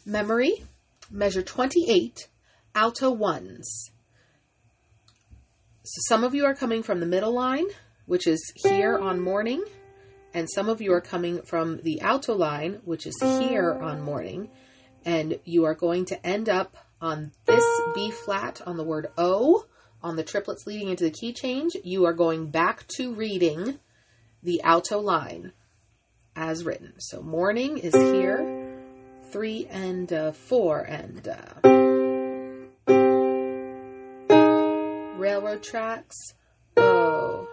Memory, measure 28, alto ones. So some of you are coming from the middle line, which is here on morning, and some of you are coming from the alto line, which is here on morning, and you are going to end up on this B flat on the word O, on the triplets leading into the key change. You are going back to reading the alto line as written. So morning is here, 3 and 4 and railroad tracks, O,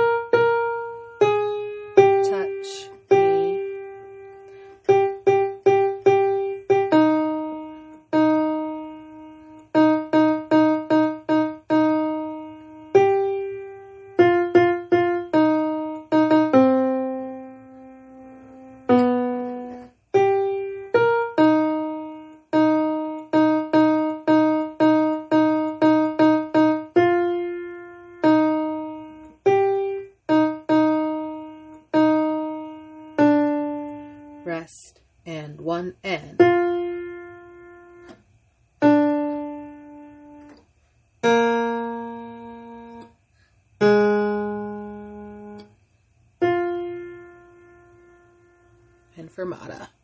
touch, me, rest, and 1 and. And fermata.